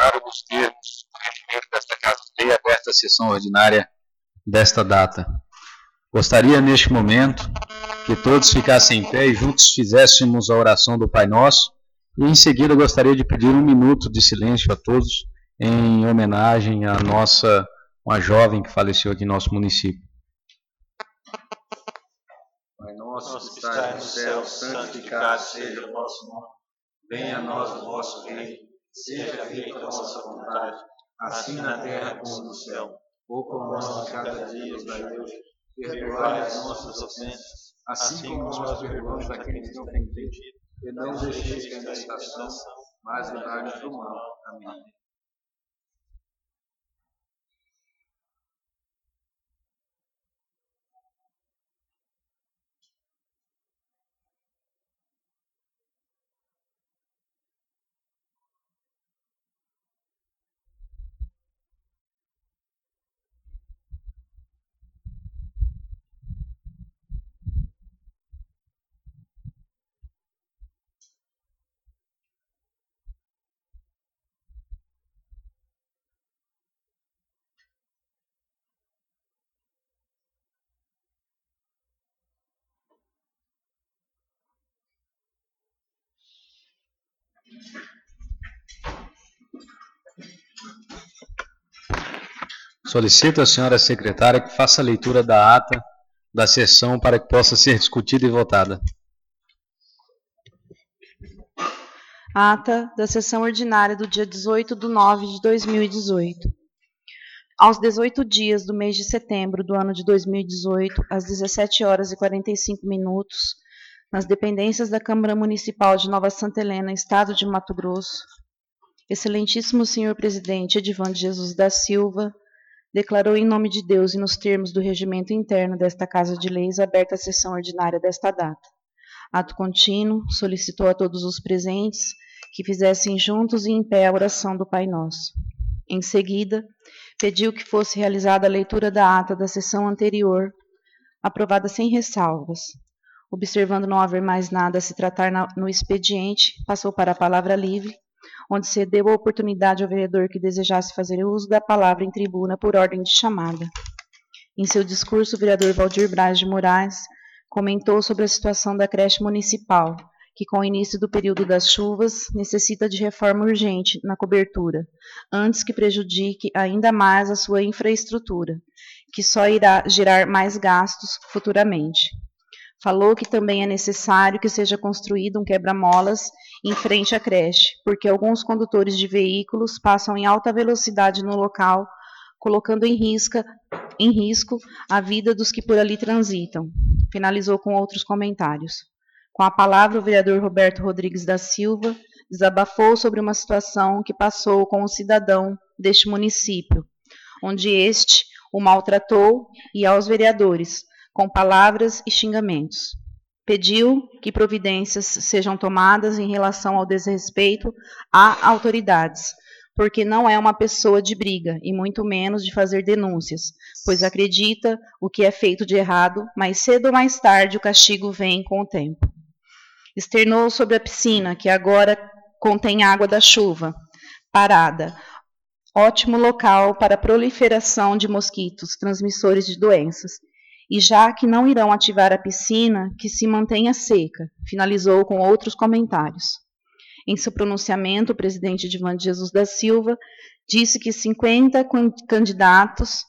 claro nos termos do regimento desta Casa de Lei, aberta a sessão ordinária desta data. Gostaria, neste momento, que todos ficassem em pé e juntos fizéssemos a oração do Pai Nosso, e em seguida gostaria de pedir 1 minuto de silêncio a todos, em homenagem à uma jovem que faleceu aqui em nosso município. Pai nosso que estás no céu, santificado seja o vosso nome. Venha a nós o vosso reino, seja feita a vossa vontade, assim na terra como no céu. O pão nosso de cada dia nos dai hoje, perdoai as nossas ofensas, assim como nós perdoamos aqueles que nos têm ofendido, e não nos deixeis cair na tentação, mas livrai-nos do mal. Amém. Solicito à senhora secretária que faça a leitura da ata da sessão para que possa ser discutida e votada. Ata da sessão ordinária do dia 18/9/2018. Aos 18 dias do mês de setembro do ano de 2018, às 17h45, nas dependências da Câmara Municipal de Nova Santa Helena, Estado de Mato Grosso, Excelentíssimo Senhor Presidente Edivan de Jesus da Silva declarou em nome de Deus e nos termos do regimento interno desta Casa de Leis aberta a sessão ordinária desta data. Ato contínuo, solicitou a todos os presentes que fizessem juntos e em pé a oração do Pai Nosso. Em seguida, pediu que fosse realizada a leitura da ata da sessão anterior, aprovada sem ressalvas. Observando não haver mais nada a se tratar no expediente, passou para a palavra livre, onde cedeu a oportunidade ao vereador que desejasse fazer uso da palavra em tribuna por ordem de chamada. Em seu discurso, o vereador Valdir Braz de Moraes comentou sobre a situação da creche municipal, que com o início do período das chuvas necessita de reforma urgente na cobertura, antes que prejudique ainda mais a sua infraestrutura, que só irá gerar mais gastos futuramente. Falou que também é necessário que seja construído um quebra-molas em frente à creche, porque alguns condutores de veículos passam em alta velocidade no local, colocando em risco a vida dos que por ali transitam. Finalizou com outros comentários. Com a palavra, o vereador Roberto Rodrigues da Silva desabafou sobre uma situação que passou com um cidadão deste município, onde este o maltratou e aos vereadores, com palavras e xingamentos. Pediu que providências sejam tomadas em relação ao desrespeito a autoridades, porque não é uma pessoa de briga, e muito menos de fazer denúncias, pois acredita o que é feito de errado, mas cedo ou mais tarde o castigo vem com o tempo. Externou sobre a piscina, que agora contém água da chuva, parada, ótimo local para a proliferação de mosquitos, transmissores de doenças, e já que não irão ativar a piscina, que se mantenha seca, finalizou com outros comentários. Em seu pronunciamento, o presidente Edivan de Jesus da Silva disse que de 50 candidatos,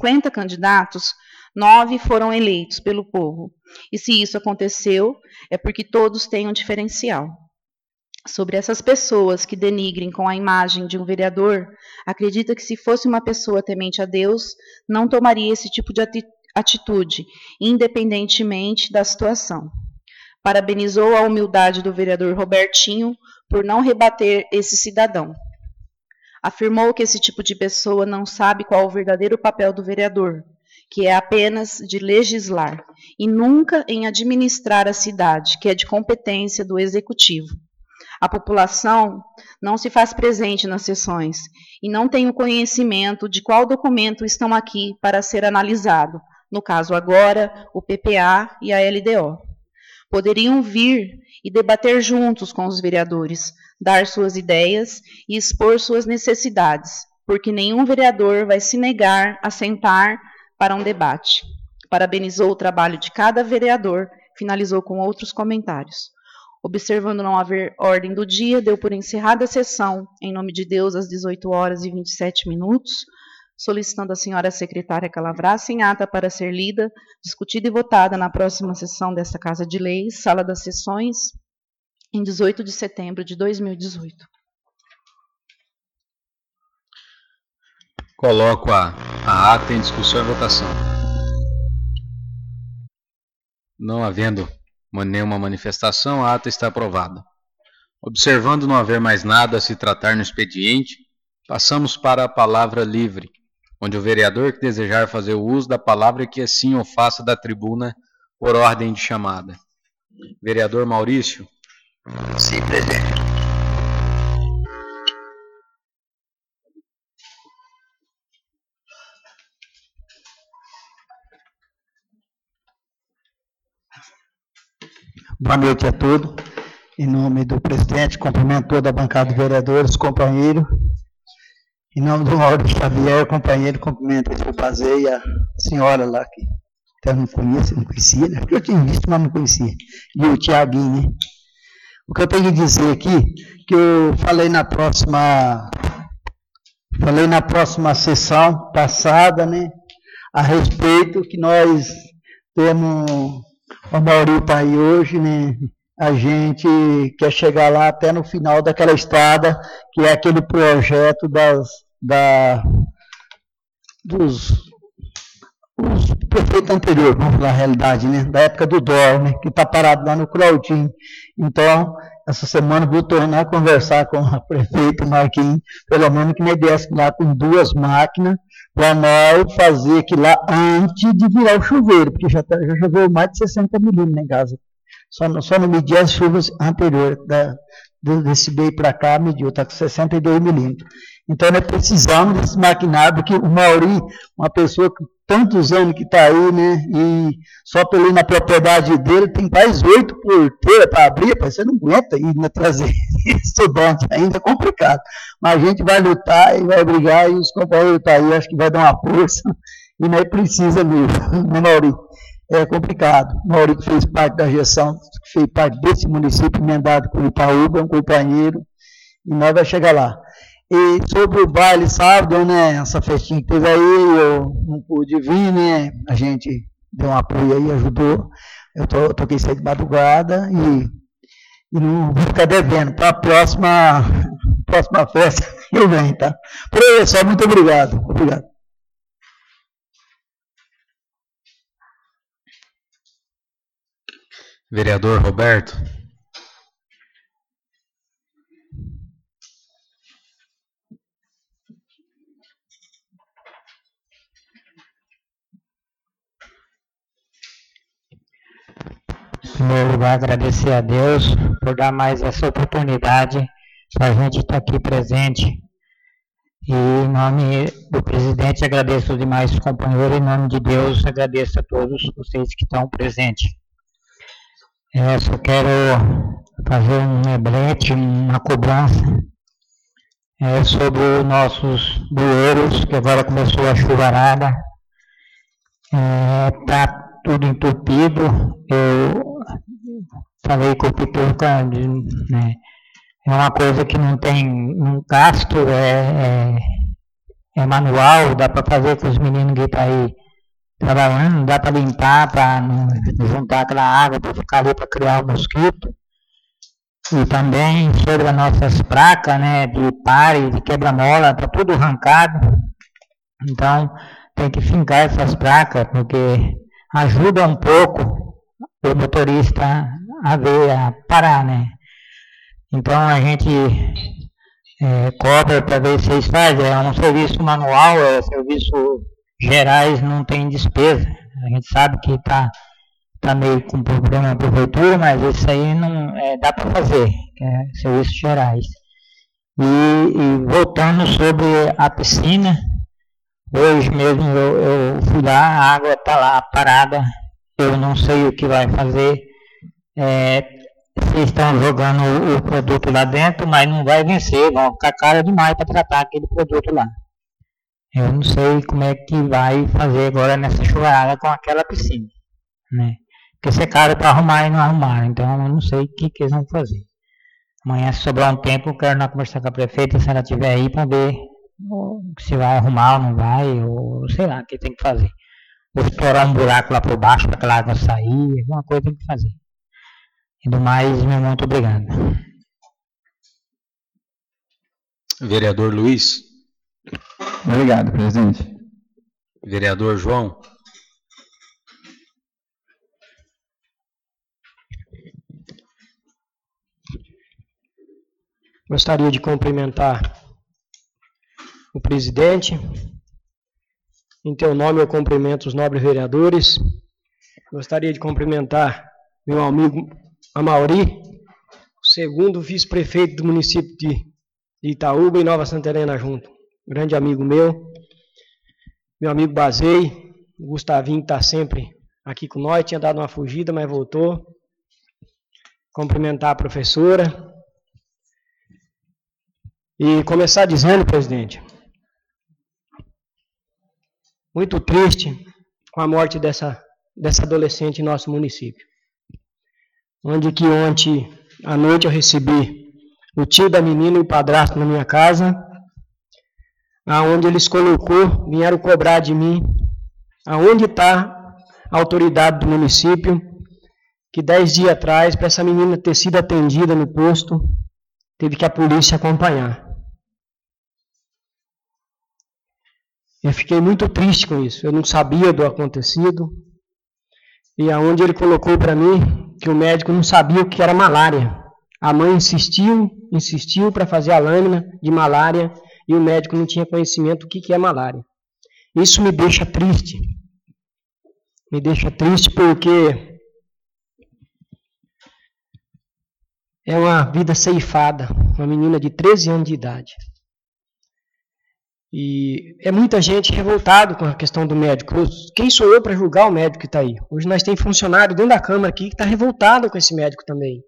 9 foram eleitos pelo povo, e se isso aconteceu, é porque todos têm um diferencial. Sobre essas pessoas que denigrem com a imagem de um vereador, acredita que se fosse uma pessoa temente a Deus, não tomaria esse tipo de atitude, independentemente da situação. Parabenizou a humildade do vereador Robertinho por não rebater esse cidadão. Afirmou que esse tipo de pessoa não sabe qual o verdadeiro papel do vereador, que é apenas de legislar, e nunca em administrar a cidade, que é de competência do executivo. A população não se faz presente nas sessões e não tem o conhecimento de qual documento estão aqui para ser analisado, no caso agora, o PPA e a LDO. poderiam vir e debater juntos com os vereadores, dar suas ideias e expor suas necessidades, porque nenhum vereador vai se negar a sentar para um debate. Parabenizou o trabalho de cada vereador, finalizou com outros comentários. Observando não haver ordem do dia, deu por encerrada a sessão, em nome de Deus, às 18h27, solicitando à senhora secretária que lavrasse em ata para ser lida, discutida e votada na próxima sessão desta Casa de Leis, Sala das Sessões, em 18 de setembro de 2018. Coloco a ata em discussão e votação. Não havendo nenhuma manifestação, a ata está aprovada. Observando não haver mais nada a se tratar no expediente, passamos para a palavra livre, onde o vereador que desejar fazer o uso da palavra que assim o faça da tribuna por ordem de chamada. Vereador Maurício. Sim, presidente. Boa noite a todos. Em nome do presidente, cumprimento toda a bancada de vereadores, companheiro. Em nome do Maurício Xavier, companheiro, cumprimento o Pazei e a senhora lá, que eu não conhecia, né? Porque eu tinha visto, mas não conhecia. E o Tiaguinho, né? O que eu tenho que dizer aqui, que eu falei na próxima sessão passada, né? A respeito que nós temos... O Maurício está aí hoje, né? A gente quer chegar lá até no final daquela estrada, que é aquele projeto dos prefeitos anteriores, vamos falar a realidade, né? Da época do DOR, né? Que está parado lá no Claudinho. Então, essa semana vou tornar a conversar com a prefeita Marquinhos, pelo menos que me desse lá com 2 máquinas, para nós fazer aquilo lá antes de virar o chuveiro, porque já choveu mais de 60 milímetros em casa. Só não medir as chuvas anteriores, desse meio para cá, mediu, está com 62 milímetros. Então, nós precisamos desse maquinário, porque o Maurício, uma pessoa que tantos anos que está aí, né, e só pelo ir na propriedade dele, tem quase 8 porteiras para abrir, você não aguenta ainda trazer estudante, ainda é complicado. Mas a gente vai lutar e vai brigar, e os companheiros estão aí, acho que vai dar uma força, e nós precisa mesmo, né, Maurício? É complicado. O Maurício fez parte da gestão, fez parte desse município emendado com o Itaúba, é um companheiro, e nós vamos chegar lá. E sobre o baile sábado, né, essa festinha que teve aí, eu não pude vir, né, a gente deu um apoio aí, ajudou. Eu toquei cedo de madrugada e não vou ficar devendo. Para a próxima festa eu venho, tá? Professor, muito obrigado. Obrigado. Vereador Roberto. Em primeiro lugar, agradecer a Deus por dar mais essa oportunidade para a gente estar aqui presente. E em nome do presidente, agradeço os demais companheiros. Em nome de Deus, agradeço a todos vocês que estão presentes. Só quero fazer um lembrete, uma cobrança sobre os nossos bueiros, que agora começou a chuvarada. Está tudo entupido. Eu falei com o Pituca, né? É uma coisa que não tem um gasto, é manual, dá para fazer com os meninos que estão aí trabalhando, dá para limpar, para não juntar aquela água, para ficar ali para criar o mosquito. E também sobre as nossas placas, né, de pare, de quebra-mola, está tudo arrancado. Então, tem que fincar essas placas, porque ajuda um pouco o motorista a parar, né? Então, a gente cobra para ver se eles fazem. É um serviço manual, serviço gerais, não tem despesa. A gente sabe que está meio com problema na prefeitura, mas isso aí não dá para fazer, que é serviços gerais. E voltando sobre a piscina, hoje mesmo eu fui lá, a água está lá parada, eu não sei o que vai fazer, vocês estão jogando o produto lá dentro, mas não vai vencer, vão ficar caro demais para tratar aquele produto lá. Eu não sei como é que vai fazer agora nessa chuvarada com aquela piscina, né? Porque se é caro para arrumar e não arrumar, então eu não sei o que eles vão fazer. Amanhã, se sobrar um tempo, eu quero conversar com a prefeita, se ela estiver aí, para ver se vai arrumar ou não vai, ou sei lá o que tem que fazer. Ou estourar um buraco lá por baixo para aquela água sair, alguma coisa tem que fazer. E do mais, meu muito obrigado. Vereador Luiz. Obrigado, presidente. Vereador João. Gostaria de cumprimentar o presidente. Em teu nome eu cumprimento os nobres vereadores. Gostaria de cumprimentar meu amigo Amauri, o segundo vice-prefeito do município de Itaúba e Nova Santa Helena junto. Grande amigo meu amigo Bazei, o Gustavinho está sempre aqui com nós, tinha dado uma fugida, mas voltou. Cumprimentar a professora. E começar dizendo, presidente, muito triste com a morte dessa adolescente em nosso município. Onde que ontem à noite eu recebi o tio da menina e o padrasto na minha casa, aonde eles vieram cobrar de mim, aonde está a autoridade do município, que 10 dias atrás, para essa menina ter sido atendida no posto, teve que a polícia acompanhar. Eu fiquei muito triste com isso, eu não sabia do acontecido, e aonde ele colocou para mim que o médico não sabia o que era malária. A mãe insistiu para fazer a lâmina de malária, e o médico não tinha conhecimento do que é malária. Isso me deixa triste. Me deixa triste porque é uma vida ceifada, uma menina de 13 anos de idade. E é muita gente revoltada com a questão do médico. Quem sou eu para julgar o médico que está aí? Hoje nós temos funcionário dentro da Câmara aqui que está revoltado com esse médico também.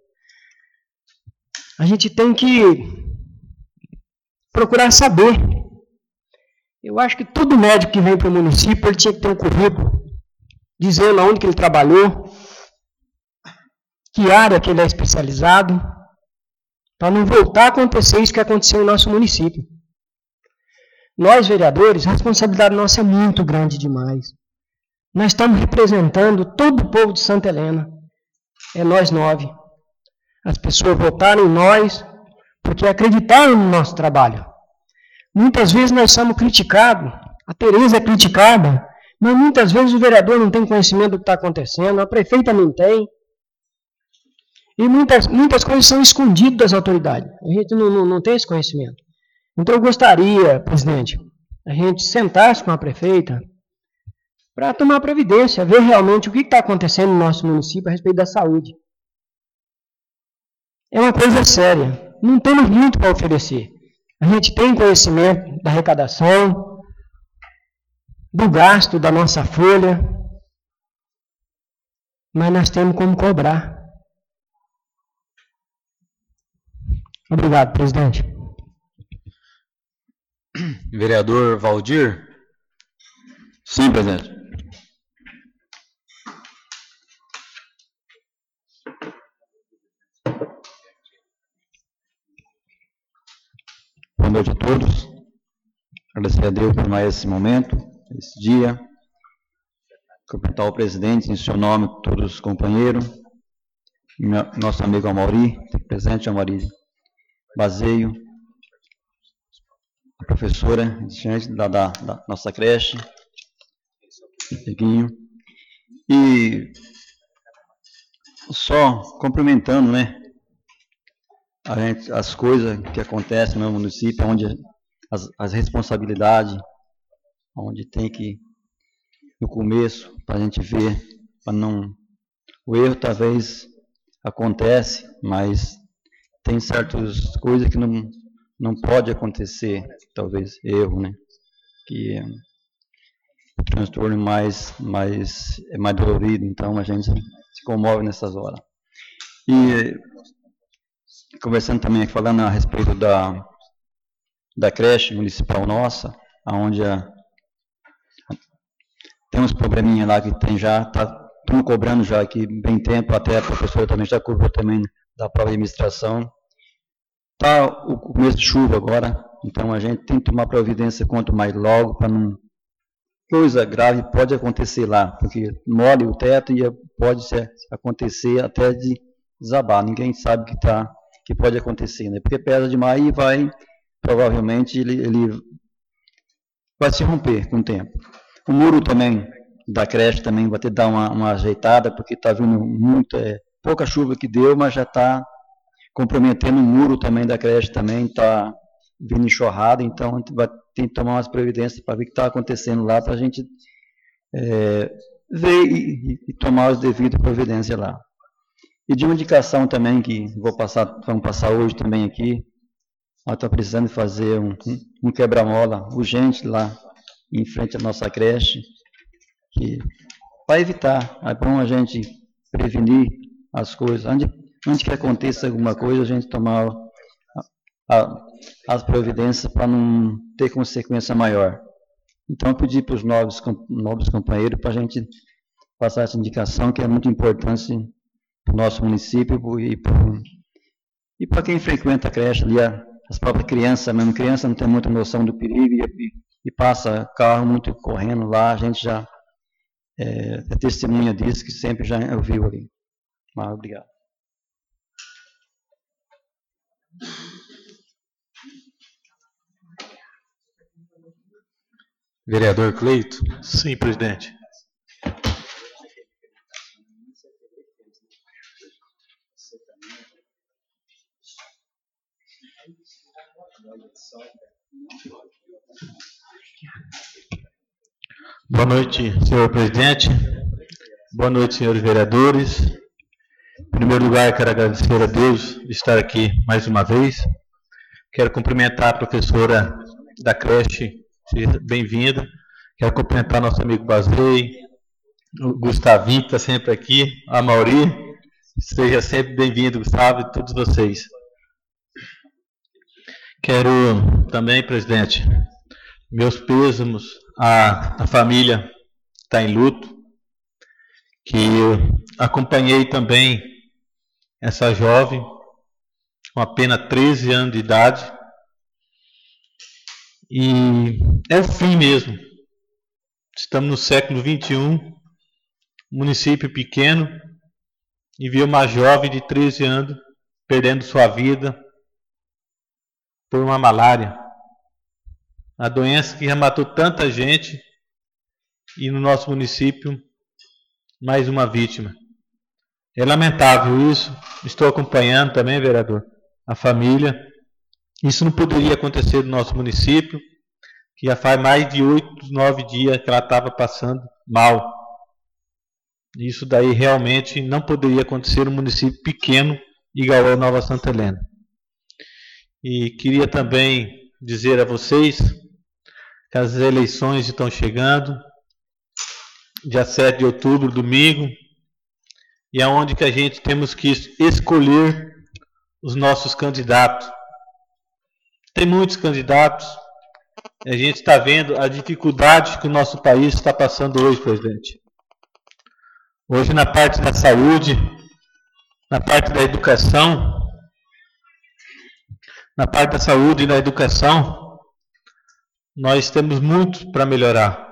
A gente tem que procurar saber. Eu acho que todo médico que vem para o município, ele tinha que ter um currículo, dizendo aonde que ele trabalhou, que área que ele é especializado, para não voltar a acontecer isso que aconteceu no nosso município. Nós, vereadores, a responsabilidade nossa é muito grande demais. Nós estamos representando todo o povo de Santa Helena. É nós 9. As pessoas votaram em nós porque acreditaram no nosso trabalho. Muitas vezes nós somos criticados, a Tereza é criticada, mas muitas vezes o vereador não tem conhecimento do que está acontecendo, a prefeita não tem. E muitas coisas são escondidas das autoridades. A gente não tem esse conhecimento. Então eu gostaria, presidente, a gente sentasse com a prefeita para tomar providência, ver realmente o que está acontecendo no nosso município a respeito da saúde. É uma coisa séria. Não temos muito para oferecer. A gente tem conhecimento da arrecadação, do gasto da nossa folha, mas nós temos como cobrar. Obrigado, presidente. Vereador Valdir. Sim, presidente. Boa noite a todos. Agradecer a Deus por mais esse momento, esse dia. Cumprimentar o presidente em seu nome, todos os companheiros. Nosso amigo Amauri, presente Amauri Bazeio. A professora, diante da nossa creche, Peguinho. E só cumprimentando, né? As coisas que acontecem no município, onde as responsabilidades, onde tem que, no começo, para a gente ver, para não... O erro talvez acontece, mas tem certas coisas que não pode acontecer, talvez, erro, né? Que o transtorno é mais dolorido, então a gente se comove nessas horas. E conversando também, falando a respeito da creche municipal nossa, onde tem uns probleminha lá que tem já, estamos cobrando já aqui bem tempo, até a professora também já cobrou também da própria administração. Está o começo de chuva agora, então a gente tem que tomar providência quanto mais logo, para não... Coisa grave pode acontecer lá, porque molha o teto e pode acontecer até de desabar. Ninguém sabe que pode acontecer, né? Porque pesa demais e provavelmente ele vai se romper com o tempo. O muro também, da creche também vai ter que dar uma ajeitada, porque está vindo pouca chuva que deu, mas já está comprometendo o muro também da creche, também está vindo enxurrada, então a gente vai ter que tomar umas providências para ver o que está acontecendo lá, para a gente ver e tomar as devidas providências lá. E de uma indicação também, que vamos passar hoje também aqui, nós estamos precisando fazer um quebra-mola urgente lá, em frente à nossa creche, para evitar, é bom a gente prevenir as coisas. Antes que aconteça alguma coisa, a gente tomar as providências para não ter consequência maior. Então, eu pedi para os novos companheiros para a gente passar essa indicação, que é muito importante para o nosso município e para quem frequenta a creche ali, as próprias crianças, mesmo criança não tem muita noção do perigo e passa carro muito correndo lá, a gente já é testemunha disso, que sempre já ouviu ali. Mas, obrigado. Vereador Cleito. Sim, presidente. Boa noite, senhor presidente. Boa noite, senhores vereadores. Em primeiro lugar, quero agradecer a Deus de estar aqui mais uma vez. Quero cumprimentar a professora da creche, seja bem-vinda. Quero cumprimentar nosso amigo Bazei, o Gustavinho, que está sempre aqui, a Mauri. Seja sempre bem-vindo, Gustavo, e todos vocês. Quero também, presidente, meus pêsames à família que está em luto, que eu acompanhei também essa jovem, com apenas 13 anos de idade, e é o fim mesmo. Estamos no século XXI, município pequeno, e vi uma jovem de 13 anos perdendo sua vida por uma malária. A doença que já matou tanta gente, e no nosso município, mais uma vítima. É lamentável isso. Estou acompanhando também, vereador, a família. Isso não poderia acontecer no nosso município, que já faz mais de 8, 9 dias que ela estava passando mal. Isso daí realmente não poderia acontecer no município pequeno igual a Nova Santa Helena. E queria também dizer a vocês que as eleições estão chegando, dia 7 de outubro, domingo, e é onde que a gente temos que escolher os nossos candidatos. Tem muitos candidatos, a gente está vendo a dificuldade que o nosso país está passando hoje, presidente. Hoje, na parte da saúde, na parte da educação, nós temos muito para melhorar.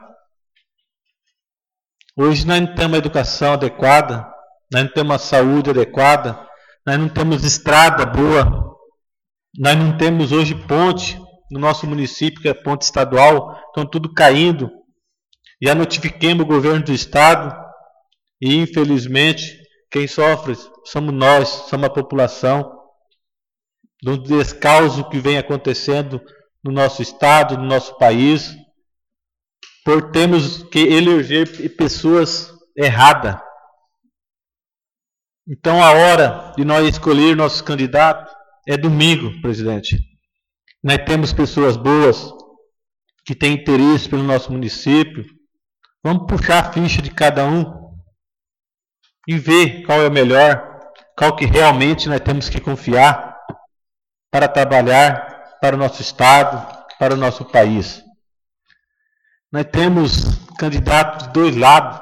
Hoje nós não temos uma educação adequada, nós não temos uma saúde adequada, nós não temos estrada boa, nós não temos hoje ponte no nosso município, que é ponte estadual, estão tudo caindo. Já notifiquemos o governo do estado e, infelizmente, quem sofre somos nós, somos a população, do descalço que vem acontecendo no nosso estado, no nosso país, por termos que eleger pessoas erradas. Então, a hora de nós escolher nossos candidatos é domingo, presidente. Nós temos pessoas boas que têm interesse pelo nosso município. Vamos puxar a ficha de cada um e ver qual é o melhor. qual que realmente nós temos que confiar para trabalhar para o nosso Estado, para o nosso país. Nós temos candidatos de dois lados,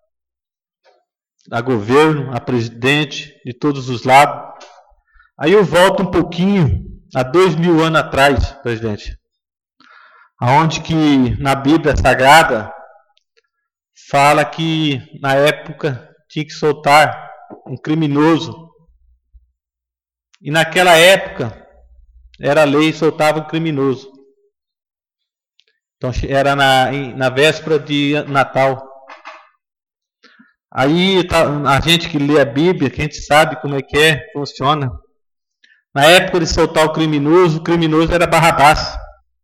a governo, a presidente, de todos os lados. Aí eu volto um pouquinho, há 2000 anos atrás, presidente, aonde que na Bíblia Sagrada fala que na época tinha que soltar um criminoso. E naquela época era lei e soltava um criminoso. Então era na véspera de Natal. Aí a gente que lê a Bíblia, que a gente sabe como é que funciona. Na época de soltar o criminoso era Barrabás.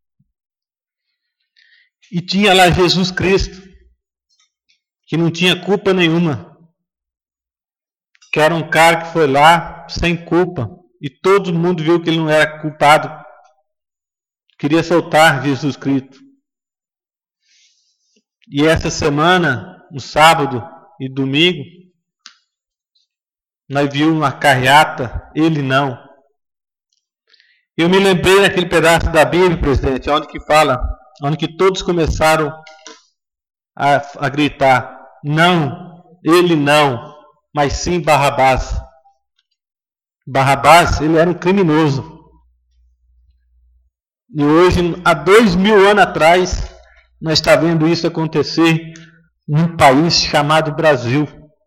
E tinha lá Jesus Cristo, que não tinha culpa nenhuma. Que era um cara que foi lá sem culpa. E todo mundo viu que ele não era culpado. Queria soltar Jesus Cristo. E essa semana, no sábado e domingo, nós vimos uma carreata, ele não. Eu me lembrei daquele pedaço da Bíblia, presidente, onde que fala, onde que todos começaram a gritar, não, ele não, mas sim Barrabás. Barrabás, ele era um criminoso. E hoje, há 2000 anos atrás, nós estamos vendo isso acontecer num país chamado Brasil.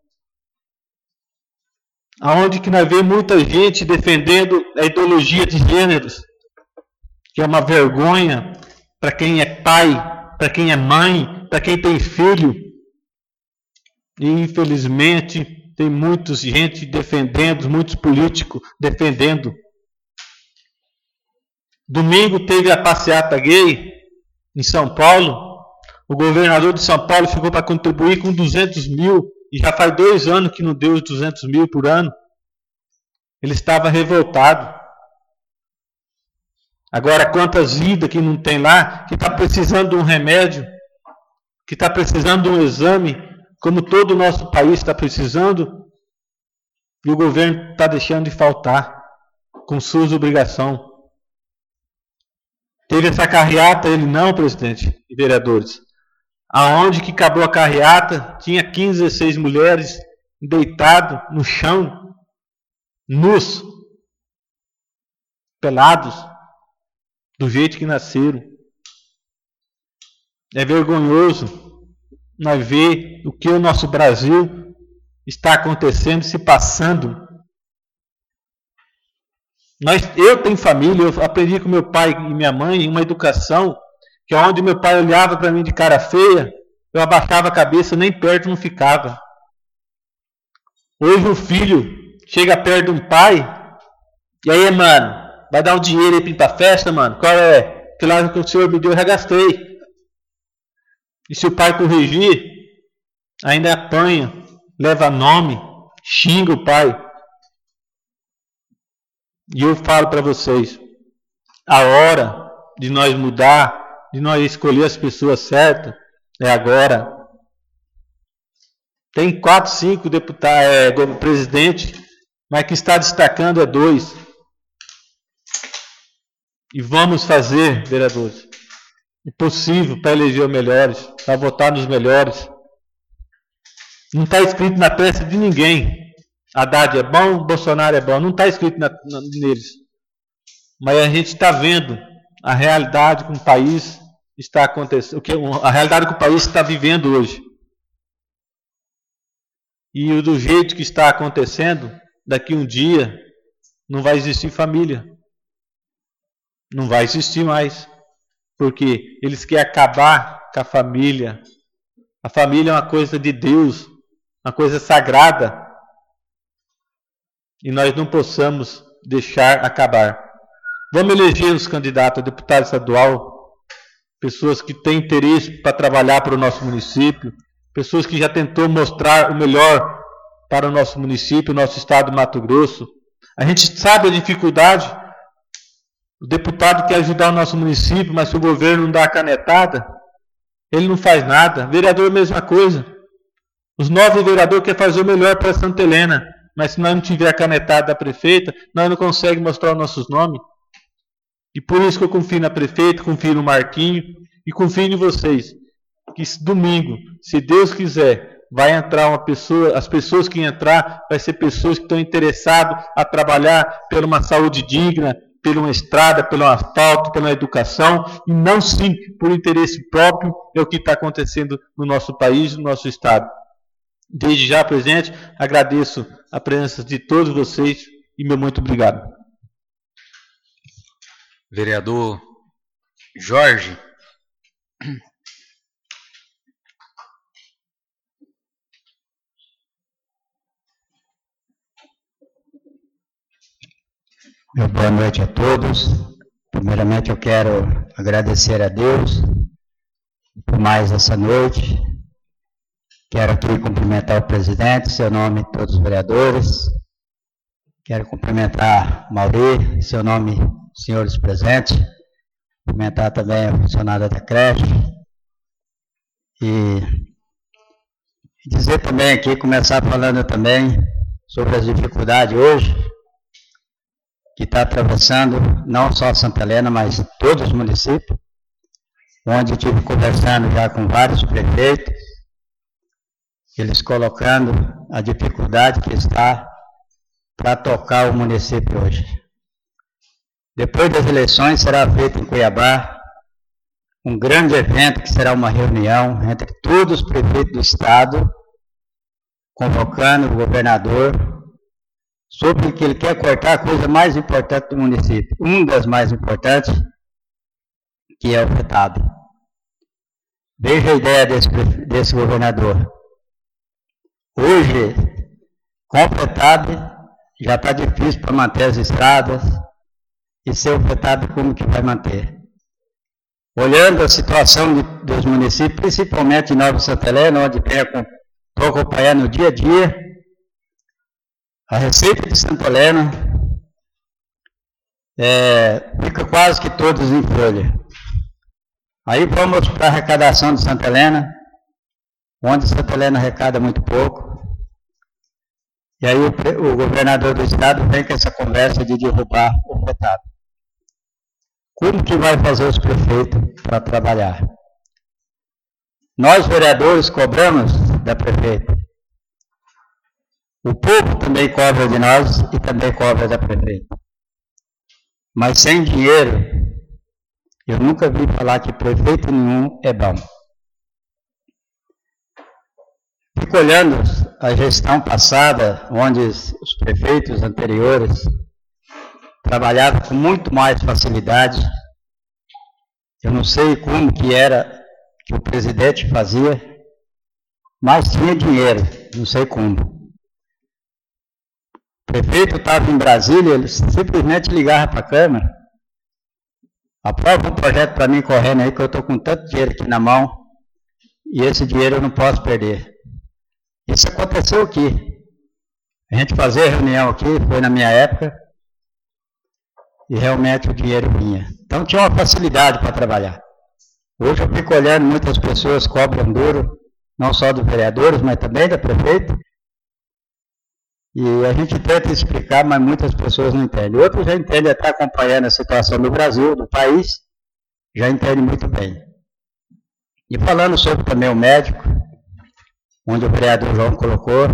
Onde que nós vemos muita gente defendendo a ideologia de gêneros, que é uma vergonha para quem é pai, para quem é mãe, para quem tem filho. E infelizmente tem muita gente defendendo, muitos políticos defendendo. Domingo teve a passeata gay em São Paulo. O governador de São Paulo ficou para contribuir com 200 mil. E já faz 2 anos que não deu os 200 mil por ano. Ele estava revoltado. Agora, quantas vidas que não tem lá, que está precisando de um remédio, que está precisando de um exame, como todo o nosso país está precisando, e o governo está deixando de faltar com suas obrigações. Teve essa carreata, ele não, presidente e vereadores. Aonde que acabou a carreata, tinha 15, 16 mulheres deitadas no chão, nus, pelados, do jeito que nasceram. É vergonhoso nós ver o que o nosso Brasil está acontecendo, se passando. Eu tenho família, eu aprendi com meu pai e minha mãe uma educação que onde meu pai olhava para mim de cara feia, eu abaixava a cabeça, nem perto não ficava. Hoje o filho chega perto de um pai, e aí, mano, vai dar um dinheiro aí para ir pra festa, mano? Qual é? Que lá que o senhor me deu, eu já gastei. E se o pai corrigir, ainda apanha, leva nome, xinga o pai. E eu falo para vocês, a hora de nós mudar, de nós escolher as pessoas certas, é agora. Tem 4, 5 deputados, presidente, mas que está destacando é 2. E vamos fazer, vereadores, o possível para eleger os melhores, para votar nos melhores. Não está escrito na peça de ninguém. Haddad é bom, Bolsonaro é bom. Não está escrito neles. Mas a gente está vendo a realidade que o país está acontecendo, a realidade que o país está vivendo hoje. E do jeito que está acontecendo, daqui um dia não vai existir família. Não vai existir mais. Porque eles querem acabar com a família. A família é uma coisa de Deus, uma coisa sagrada. E nós não possamos deixar acabar. Vamos eleger os candidatos a deputado estadual, pessoas que têm interesse para trabalhar para o nosso município, pessoas que já tentou mostrar o melhor para o nosso município, o nosso estado de Mato Grosso. A gente sabe a dificuldade. O deputado quer ajudar o nosso município, mas se o governo não dá a canetada, ele não faz nada. Vereador, mesma coisa. Os 9 vereadores querem fazer o melhor para Santa Helena, mas se nós não tiver a canetada da prefeita, nós não conseguimos mostrar os nossos nomes. E por isso que eu confio na prefeita, confio no Marquinho e confio em vocês. Que domingo, se Deus quiser, vai entrar uma pessoa, as pessoas que entrar, vai ser pessoas que estão interessadas a trabalhar por uma saúde digna, por uma estrada, pelo asfalto, pela educação, e não sim por interesse próprio, é o que está acontecendo no nosso país, no nosso estado. Desde já, presidente, agradeço a presença de todos vocês e meu muito obrigado. Vereador Jorge. Boa noite a todos. Primeiramente eu quero agradecer a Deus por mais essa noite. Quero aqui cumprimentar o presidente, em seu nome todos os vereadores. Quero cumprimentar o Mauri, em seu nome senhores presentes. Cumprimentar também a funcionária da creche. E dizer também aqui, começar falando também sobre as dificuldades hoje que está atravessando não só Santa Helena, mas todos os municípios, onde estive conversando já com vários prefeitos, eles colocando a dificuldade que está para tocar o município hoje. Depois das eleições será feito em Cuiabá um grande evento, que será uma reunião entre todos os prefeitos do estado, convocando o governador, sobre que ele quer cortar a coisa mais importante do município, uma das mais importantes, que é o FETAB. Veja a ideia desse governador. Hoje, com o FETAB, já está difícil para manter as estradas, e sem o FETAB, como que vai manter? Olhando a situação dos municípios, principalmente em Nova Santa Helena, onde estou acompanhando dia a dia, a receita de Santa Helena fica quase que todos em folha. Aí vamos para a arrecadação de Santa Helena, onde Santa Helena arrecada muito pouco. E aí o governador do estado vem com essa conversa de derrubar o FETAB. Como que vai fazer os prefeitos para trabalhar? Nós, vereadores, cobramos da prefeita. O povo também cobra de nós e também cobra da prefeita. Mas sem dinheiro, eu nunca vi falar que prefeito nenhum é bom. Fico olhando a gestão passada, onde os prefeitos anteriores trabalhavam com muito mais facilidade. Eu não sei como que era que o presidente fazia, mas tinha dinheiro, não sei como. O prefeito estava em Brasília, ele simplesmente ligava para a Câmara, aprova um projeto para mim correndo aí, que eu estou com tanto dinheiro aqui na mão, e esse dinheiro eu não posso perder. Isso aconteceu aqui. A gente fazia reunião aqui, foi na minha época, e realmente o dinheiro vinha. Então tinha uma facilidade para trabalhar. Hoje eu fico olhando, muitas pessoas cobram duro, não só dos vereadores, mas também da prefeita. E a gente tenta explicar, mas muitas pessoas não entendem. Outros já entendem, até acompanhando a situação do Brasil, do país, já entendem muito bem. E falando sobre também o médico, onde o vereador João colocou,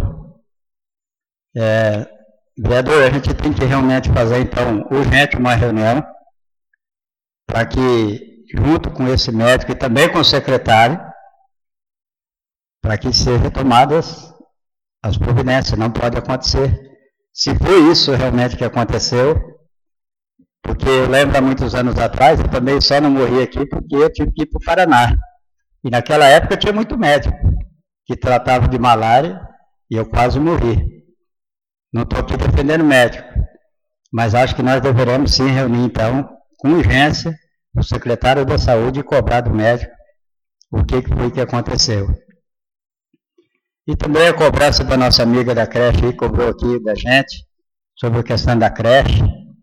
vereador, a gente tem que realmente fazer, então, urgente uma reunião, para que, junto com esse médico e também com o secretário, para que sejam tomadas as providências. Não pode acontecer. Se foi isso realmente que aconteceu, porque eu lembro há muitos anos atrás, eu também só não morri aqui porque eu tive que ir para o Paraná. E naquela época tinha muito médico que tratava de malária e eu quase morri. Não estou aqui defendendo médico, mas acho que nós deveremos sim reunir então, com urgência, o secretário da saúde e cobrar do médico o que foi que aconteceu. E também a cobrança da nossa amiga da creche, que cobrou aqui da gente, sobre a questão da creche.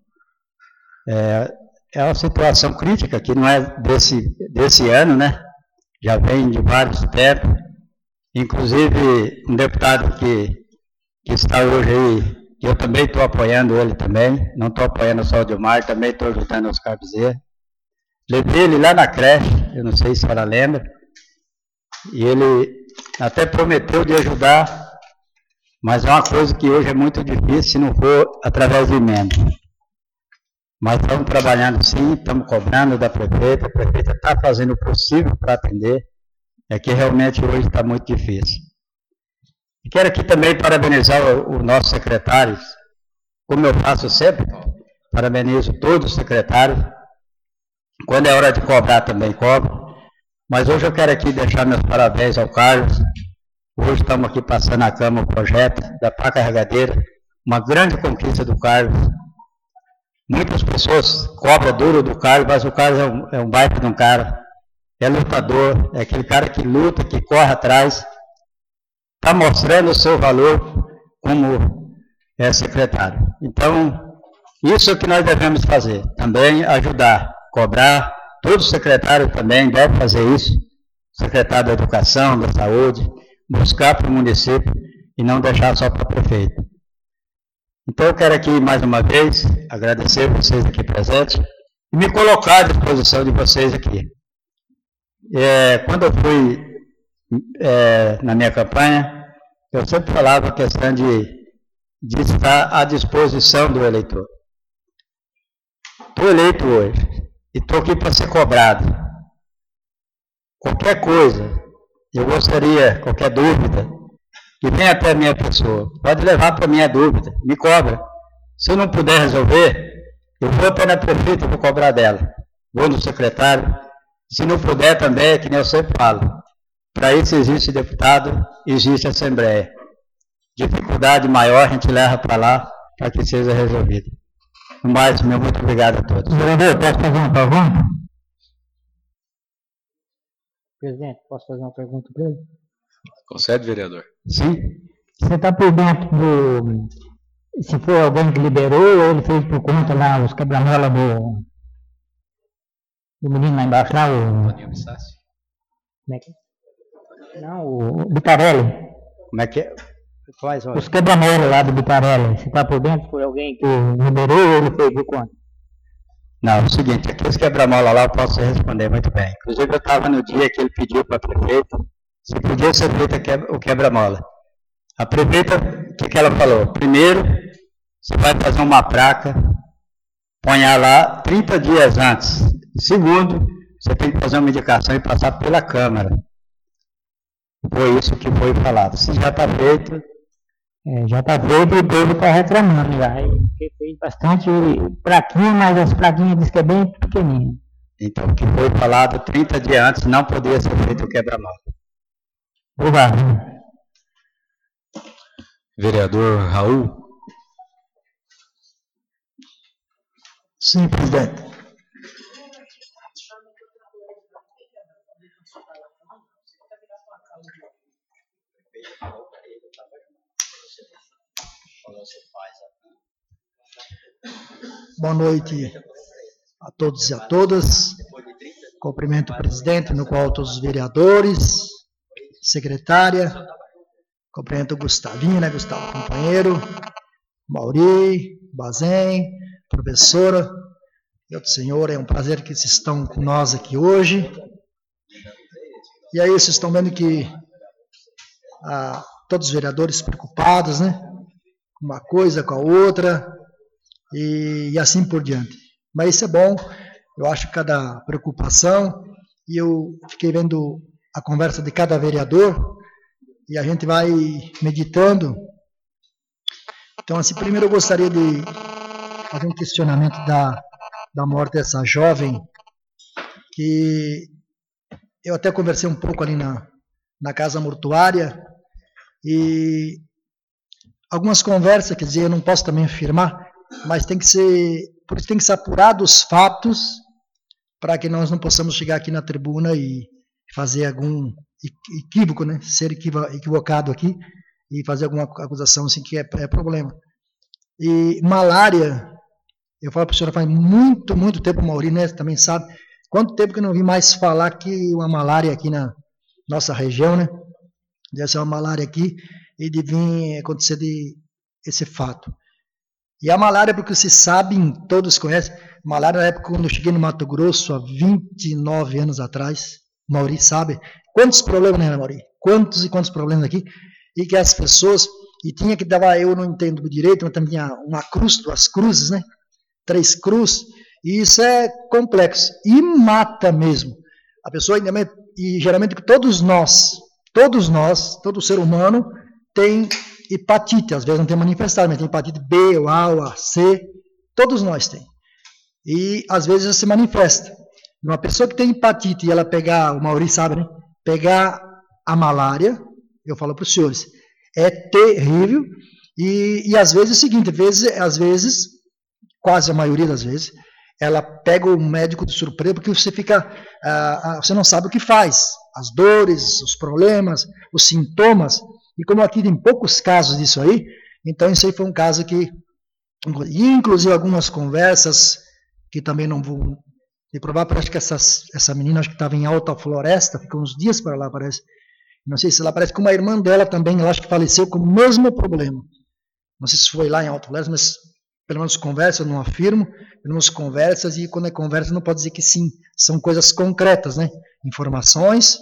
É uma situação crítica, que não é desse ano, né? Já vem de vários tempos. Inclusive, um deputado que que está hoje aí, eu também estou apoiando ele também, não estou apoiando só o Dilmar, também estou ajudando os Oscar Bezerra. Levei ele lá na creche, eu não sei se a senhora lembra, e ele até prometeu de ajudar, mas é uma coisa que hoje é muito difícil se não for através de emenda. Mas estamos trabalhando sim, estamos cobrando da prefeita, a prefeita está fazendo o possível para atender, é que realmente hoje está muito difícil. E quero aqui também parabenizar os nossos secretários, como eu faço sempre, parabenizo todos os secretários, quando é hora de cobrar também cobro, mas hoje eu quero aqui deixar meus parabéns ao Carlos. Hoje estamos aqui passando a cama o projeto da pá carregadeira, uma grande conquista do Carlos. Muitas pessoas cobram duro do Carlos, mas o Carlos é um baita de um cara, é lutador, é aquele cara que luta, que corre atrás, está mostrando o seu valor como secretário. Então, isso é o que nós devemos fazer, também ajudar, cobrar, todos os secretários também devem fazer isso, secretário da Educação, da Saúde, buscar para o município e não deixar só para o prefeito. Então eu quero aqui mais uma vez agradecer vocês aqui presentes e me colocar à disposição de vocês aqui. Quando eu fui na minha campanha, eu sempre falava a questão de estar à disposição do eleitor. Estou eleito hoje e estou aqui para ser cobrado. Qualquer coisa, eu gostaria, qualquer dúvida, que venha até a minha pessoa, pode levar para a minha dúvida, me cobra. Se eu não puder resolver, eu vou até na prefeita, vou cobrar dela, vou no secretário. Se não puder também, é que nem eu sempre falo, para isso existe deputado, existe assembleia. Dificuldade maior a gente leva para lá, para que seja resolvido. No mais, meu muito obrigado a todos. Vereador, posso fazer uma pergunta? Presidente, posso fazer uma pergunta para ele? Concede, vereador? Sim. Você está por dentro do... Se foi alguém que liberou ou ele fez por conta lá os quebra-mola do menino lá embaixo, lá o... Como é que é? Não, o Bitarelli. Como é que é? Faz, os quebra-mola lá do Bitarelli. Você está por dentro? Foi alguém que liberou ou ele fez por conta? Não, é o seguinte, aqui os quebra-mola lá eu posso responder muito bem. Inclusive eu estava no dia que ele pediu para a prefeita se podia ser feita o quebra-mola. A prefeita, o que ela falou? Primeiro, você vai fazer uma placa, ponha lá 30 dias antes. Segundo, você tem que fazer uma indicação e passar pela Câmara. Foi isso que foi falado. Se já está feito... já está feito e o povo está reclamando já. Porque fez bastante plaquinha, mas as plaquinhas diz que é bem pequenininha. Então, o que foi falado 30 dias antes não podia ser feito o quebra-mola. Obrigado. Vereador Raul. Sim, presidente. Boa noite a todos e a todas. Cumprimento o presidente, no qual todos os vereadores, secretária, cumprimento o Gustavinho, né, Gustavo, companheiro, Mauri, Bazem, professora, Deus do Senhor, é um prazer que vocês estão com nós aqui hoje. E aí vocês estão vendo que todos os vereadores preocupados, né, com uma coisa, com a outra, e assim por diante. Mas isso é bom, eu acho cada preocupação, e eu fiquei vendo a conversa de cada vereador, e a gente vai meditando. Então, assim, primeiro eu gostaria de fazer um questionamento da morte dessa jovem, que eu até conversei um pouco ali na casa mortuária, e algumas conversas, quer dizer, eu não posso também afirmar, mas tem que ser, por isso tem que ser apurado os fatos, para que nós não possamos chegar aqui na tribuna e fazer algum equívoco, né? Ser equivocado aqui e fazer alguma acusação assim que é problema. E malária, eu falo para a senhora, faz muito tempo, Mauri, né? Você também sabe, quanto tempo que eu não vi mais falar que uma malária aqui na nossa região, né? Deve ser uma malária aqui, e de vir acontecer esse fato. E a malária, porque vocês sabem, todos conhecem, malária na época quando eu cheguei no Mato Grosso, há 29 anos atrás, Mauri sabe, quantos problemas, né, Mauri? Quantos e quantos problemas aqui, e que as pessoas, e tinha que dar, eu não entendo direito, mas também tinha uma cruz, 2 cruzes, né? 3 cruzes, e isso é complexo, e mata mesmo. A pessoa, e geralmente todos nós, todo ser humano tem hepatite, às vezes não tem manifestado, mas tem hepatite B, ou A, ou A, C, todos nós tem. E às vezes se manifesta. Uma pessoa que tem hepatite e ela pegar, o Mauri sabe, né? Pegar a malária, eu falo para os senhores, é terrível, e às vezes é o seguinte, às vezes, quase a maioria das vezes, ela pega o médico de surpresa, porque você fica, você não sabe o que faz, as dores, os problemas, os sintomas, e como aqui tem poucos casos disso aí, então isso aí foi um caso que, inclusive algumas conversas, que também não vou reprovar, parece que essa menina, acho que estava em Alta Floresta, ficou uns dias para lá, parece, não sei se ela parece que uma irmã dela também, ela acho que faleceu com o mesmo problema, não sei se foi lá em Alta Floresta, mas pelo menos conversa, eu não afirmo, pelo menos conversas, e quando é conversa não pode dizer que sim, são coisas concretas, né, informações.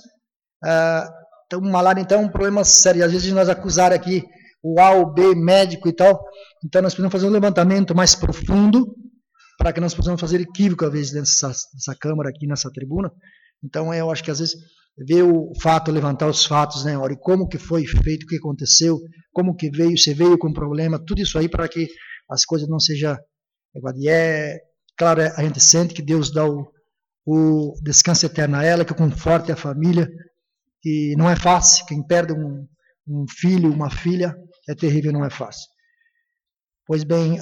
Então, malária, então, é um problema sério, às vezes nós acusar aqui o A ou B médico e tal, então nós precisamos fazer um levantamento mais profundo, para que nós possamos fazer equívoco, às vezes, nessa Câmara, aqui nessa tribuna. Então, eu acho que, às vezes, ver o fato, levantar os fatos, né, olha, como que foi feito, o que aconteceu, como que veio, você veio com problema, tudo isso aí, para que as coisas não sejam igual. E claro, a gente sente que Deus dá o descanso eterno a ela, que conforte a família, e não é fácil, quem perde um filho, uma filha, é terrível, não é fácil. Pois bem,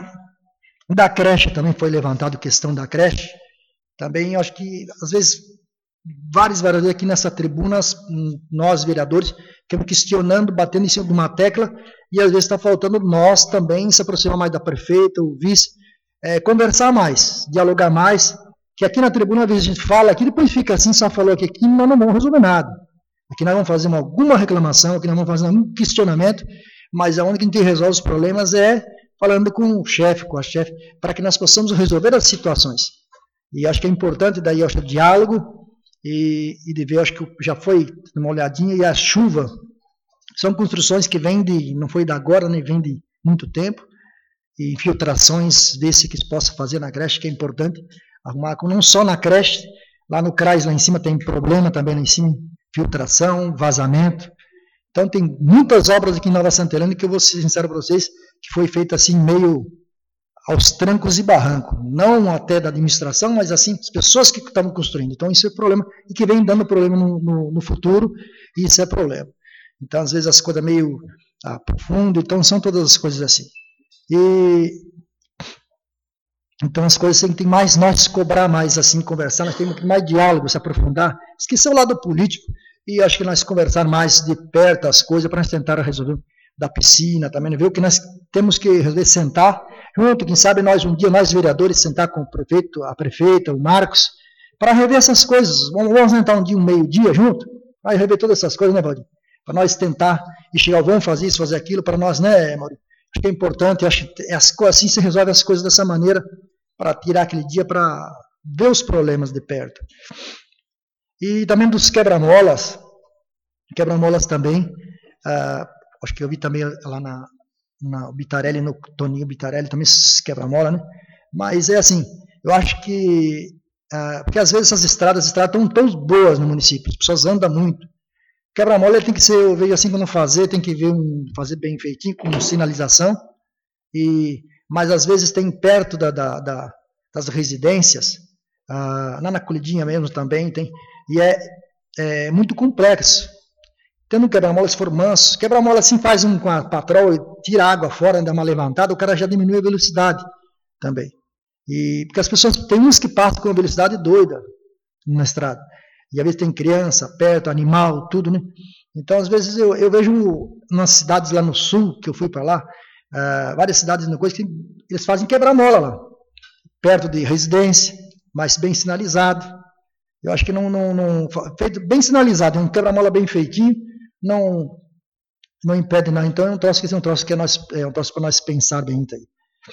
da creche também foi levantado a questão da creche, também acho que, às vezes, vários vereadores aqui nessa tribuna, nós vereadores, ficamos questionando, batendo em cima de uma tecla, e às vezes está faltando nós também se aproximar mais da prefeita, o vice, conversar mais, dialogar mais, que aqui na tribuna às vezes a gente fala, aqui depois fica assim, só falou aqui nós não vamos resolver nada. Aqui nós vamos fazer alguma reclamação, aqui nós vamos fazer algum questionamento, mas aonde que a gente resolve os problemas é falando com o chefe, com a chefe, para que nós possamos resolver as situações. E acho que é importante daí, acho, o diálogo, e de ver, acho que já foi uma olhadinha, e a chuva, são construções que vêm não foi de agora, nem vem de muito tempo, e infiltrações, ver se que se possa fazer na creche, que é importante, arrumar, não só na creche, lá no CRAS, lá em cima tem problema também, lá em cima, filtração, vazamento, então tem muitas obras aqui em Nova Santa Helena, que eu vou ser sincero para vocês, que foi feita assim, meio aos trancos e barrancos, não até da administração, mas assim, as pessoas que estavam construindo. Então isso é problema, e que vem dando problema no futuro, e isso é problema. Então às vezes as coisas meio profundo, então são todas as coisas assim. Então as coisas tem que mais nós cobrar mais assim, conversar, nós temos que mais diálogo, se aprofundar, esquecer o lado político, e acho que nós conversar mais de perto as coisas, para nós tentar resolver da piscina também, ver o que nós temos que resolver, sentar junto, quem sabe nós um dia, nós vereadores, sentar com o prefeito, a prefeita, o Marcos, para rever essas coisas. Vamos sentar um dia, um meio-dia junto, para rever todas essas coisas, né, Valdir? Para nós tentar, e chegar, vamos fazer isso, fazer aquilo, para nós, né, Maurício? Acho que é importante, acho que assim se resolve as coisas dessa maneira, para tirar aquele dia, para ver os problemas de perto. E também dos quebra-molas também, acho que eu vi também lá na Bitarelli, no Toninho Bitarelli, também esses quebra-mola, né? Mas é assim, eu acho que, porque às vezes essas estradas estão tão boas no município, as pessoas andam muito. Quebra-mola tem que ser, eu vejo assim, quando fazer, tem que ver fazer bem feitinho, com sinalização, mas às vezes tem perto das residências, lá na Colidinha mesmo também tem, e é muito complexo. Tendo um quebra-mola, se for manso, quebra-mola assim faz com a patrol e tira a água fora, dá uma levantada, o cara já diminui a velocidade também. Porque as pessoas, tem uns que passam com uma velocidade doida na estrada, e às vezes tem criança perto, animal, tudo, né? Então às vezes eu vejo nas cidades lá no sul, que eu fui para lá, várias cidades no coisa, que eles fazem quebra-mola lá, perto de residência, mas bem sinalizado. Eu acho que não feito bem sinalizado, um quebra-mola bem feitinho, não não impede nada. Então é um troço que é um troço para nós pensar bem aí.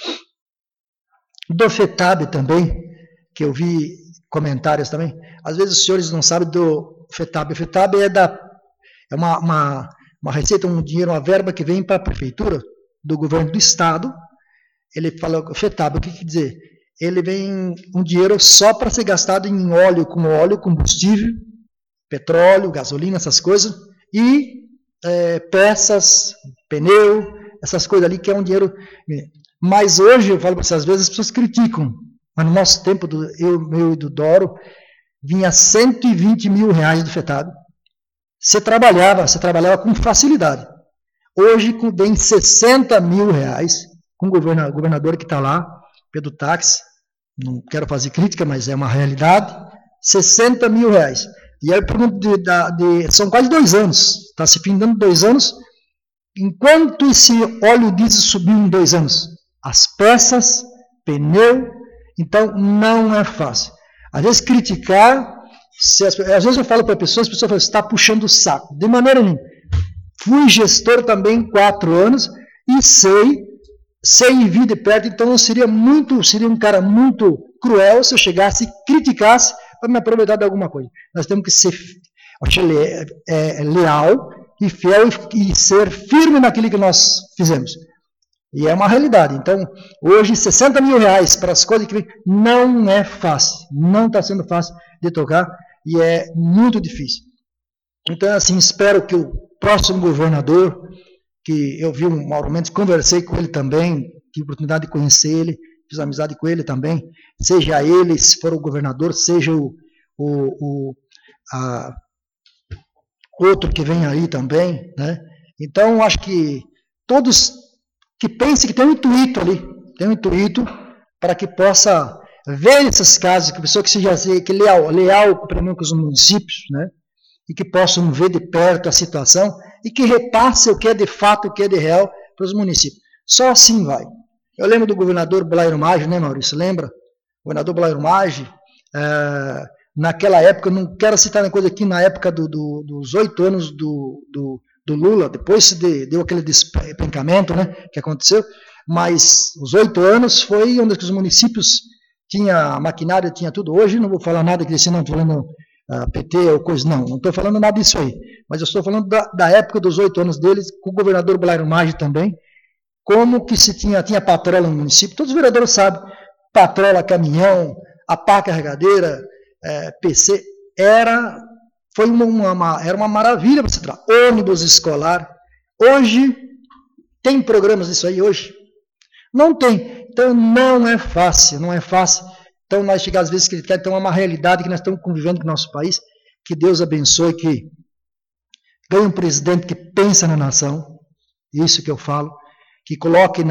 Do FETAB também, que eu vi comentários também. Às vezes os senhores não sabem do FETAB. O FETAB é uma receita, um dinheiro, uma verba que vem para a prefeitura, do governo do estado. Ele fala, o FETAB, o que quer dizer? Ele vem um dinheiro só para ser gastado em óleo, combustível, petróleo, gasolina, essas coisas, e peças, pneu, essas coisas ali, que é um dinheiro. Mas hoje, eu falo para vocês, às vezes as pessoas criticam, mas no nosso tempo, meu e do Doro, vinha 120 mil reais do FETAB. Você trabalhava com facilidade. Hoje vem 60 mil reais, com o governador que está lá, Pedro Táxi, não quero fazer crítica, mas é uma realidade, 60 mil reais. E aí eu pergunto, são quase 2 anos, está se findando 2 anos, enquanto esse óleo diesel subiu em 2 anos? As peças, pneu, então não é fácil. Às vezes criticar, às vezes eu falo para pessoas, as pessoas falam, você está puxando o saco. De maneira nenhuma. Fui gestor também 4 anos e sei vir de perto, então eu seria um cara muito cruel se eu chegasse e criticasse para me aproveitar de alguma coisa. Nós temos que ser leal e fiel e ser firme naquilo que nós fizemos. E é uma realidade. Então, hoje, 60 mil reais para as coisas que vem, não é fácil. Não está sendo fácil de tocar e é muito difícil. Então, assim, espero que o próximo governador, que eu vi o Mauro Mendes, conversei com ele também, tive a oportunidade de conhecer ele, fiz amizade com ele também, seja ele, se for o governador, seja outro que vem aí também, né? Então, acho que todos que pensem que tem um intuito ali, para que possa ver esses casos, que a pessoa que seja leal com os municípios, né? E que possam ver de perto a situação e que repasse o que é de fato, o que é de real para os municípios. Só assim vai. Eu lembro do governador Blairo Maggi, né, Maurício? Lembra? O governador Blairo Maggi, naquela época, não quero citar uma coisa aqui, na época dos 8 anos do Lula, depois deu aquele despencamento, né, que aconteceu, mas os 8 anos foi onde os municípios tinham maquinário, tinha tudo. Hoje não vou falar nada que disse, não, estou falando PT ou coisa, não estou falando nada disso aí, mas eu estou falando da época dos 8 anos deles, com o governador Blairo Maggi também, como que se tinha patrola no município, todos os vereadores sabem, patrola, caminhão, a pá carregadeira, PC, era uma maravilha para se tratar, ônibus escolar. Hoje, tem programas disso aí hoje? Não tem, então não é fácil. Então, nós chegamos às vezes a criticar, então é uma realidade que nós estamos convivendo com o nosso país, que Deus abençoe, que ganhe um presidente que pensa na nação, isso que eu falo, que coloque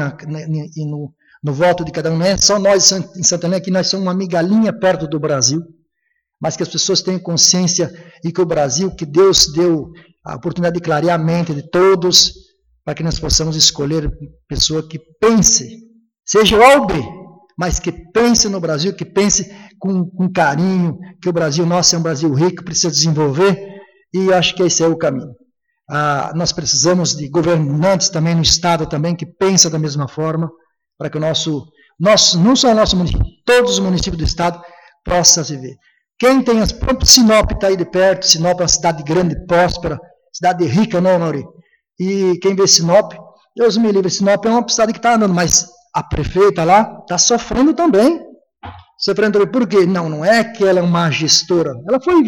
no voto de cada um, não é só nós em Santa Helena, que nós somos uma migalhinha perto do Brasil, mas que as pessoas tenham consciência e que o Brasil, que Deus deu a oportunidade de clarear a mente de todos, para que nós possamos escolher pessoa que pense, seja pobre, mas que pense no Brasil, que pense com carinho, que o Brasil nosso é um Brasil rico, precisa desenvolver, e acho que esse é o caminho. Nós precisamos de governantes também no Estado, também, que pensam da mesma forma, para que o nosso não só o nosso município, todos os municípios do Estado possam se ver. Quem tem as próprias, Sinop está aí de perto, Sinop é uma cidade grande, próspera, cidade rica, não, Mauri? E quem vê Sinop, Deus me livre, Sinop é uma cidade que está andando, mas a prefeita lá está sofrendo também. Por quê? Não é que ela é uma gestora, ela foi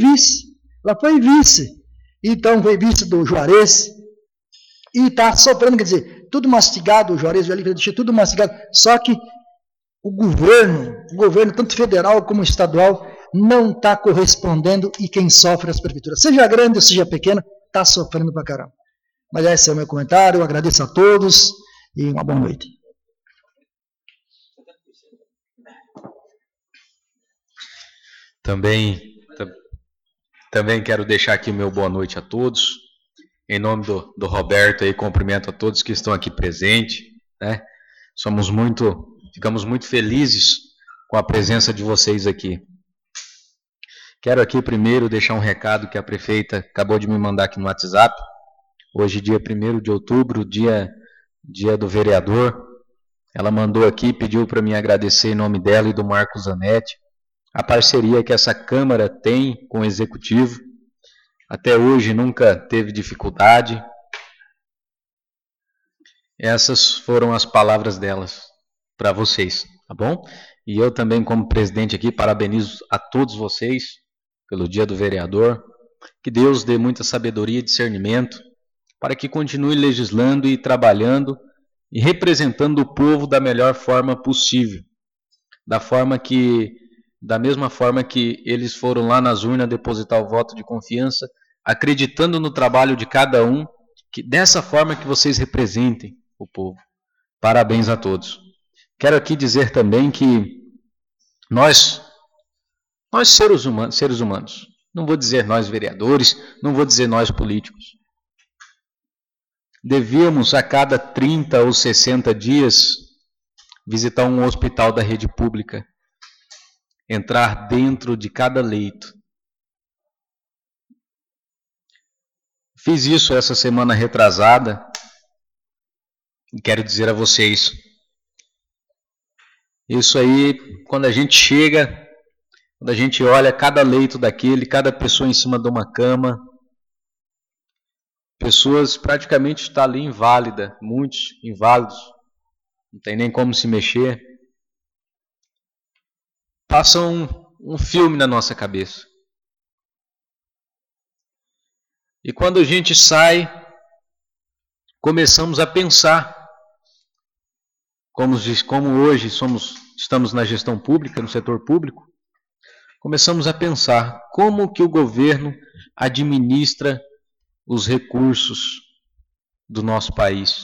vice. Então, foi vice do Juarez, e está sofrendo, quer dizer, tudo mastigado, o Juarez deixou tudo mastigado, só que o governo, tanto federal como estadual, não está correspondendo, e quem sofre é as prefeituras, seja grande ou seja pequena, está sofrendo pra caramba. Mas esse é o meu comentário, eu agradeço a todos, e uma boa noite. Também quero deixar aqui o meu boa noite a todos. Em nome do Roberto, aí, cumprimento a todos que estão aqui presentes, né? Ficamos muito felizes com a presença de vocês aqui. Quero aqui primeiro deixar um recado que a prefeita acabou de me mandar aqui no WhatsApp. Hoje, dia 1º de outubro, dia do vereador. Ela mandou aqui, pediu para mim agradecer em nome dela e do Marcos Zanetti a parceria que essa Câmara tem com o Executivo. Até hoje nunca teve dificuldade. Essas foram as palavras delas para vocês, tá bom? E eu também, como presidente aqui, parabenizo a todos vocês pelo dia do vereador. Que Deus dê muita sabedoria e discernimento para que continue legislando e trabalhando e representando o povo da melhor forma possível. Da mesma forma que eles foram lá nas urnas depositar o voto de confiança, acreditando no trabalho de cada um, que dessa forma que vocês representem o povo. Parabéns a todos. Quero aqui dizer também que nós seres humanos, não vou dizer nós vereadores, não vou dizer nós políticos, devíamos a cada 30 ou 60 dias visitar um hospital da rede pública, entrar dentro de cada leito. Fiz isso essa semana retrasada e quero dizer a vocês, isso aí, quando a gente chega, quando a gente olha cada leito daquele, cada pessoa em cima de uma cama, pessoas praticamente estão ali inválida, muitos inválidos, não tem nem como se mexer. Passa um filme na nossa cabeça. E quando a gente sai, começamos a pensar, como hoje estamos na gestão pública, no setor público, começamos a pensar como que o governo administra os recursos do nosso país.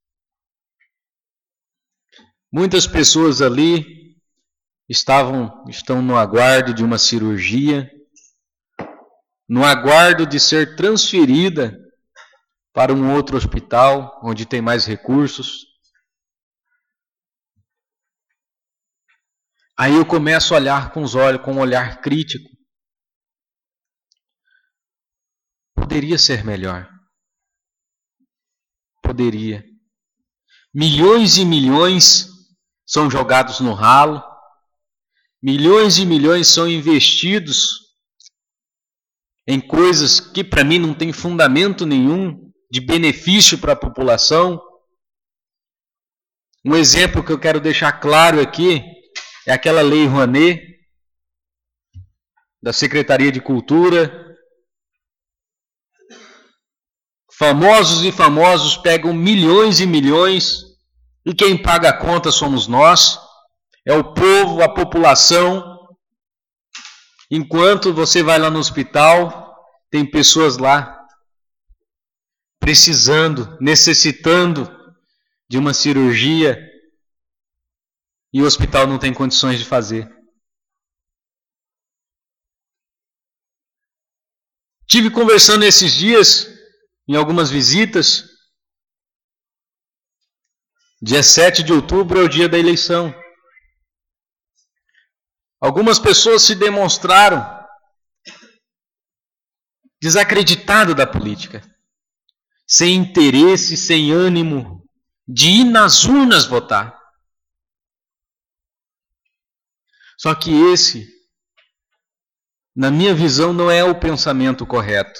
Muitas pessoas ali estão no aguardo de uma cirurgia, no aguardo de ser transferida para um outro hospital onde tem mais recursos. Aí eu começo a olhar com um olhar crítico. Poderia ser melhor. Poderia. Milhões e milhões são jogados no ralo. Milhões e milhões são investidos em coisas que para mim não tem fundamento nenhum de benefício para a população. Um exemplo que eu quero deixar claro aqui é aquela Lei Rouanet, da Secretaria de Cultura. Famosos e famosos pegam milhões e milhões e quem paga a conta somos nós, é o povo, a população. Enquanto você vai lá no hospital, tem pessoas lá precisando, necessitando de uma cirurgia e o hospital não tem condições de fazer. Tive conversando esses dias, em algumas visitas. Dia 7 de outubro é o dia da eleição. Algumas pessoas se demonstraram desacreditadas da política, sem interesse, sem ânimo de ir nas urnas votar. Só que esse, na minha visão, não é o pensamento correto.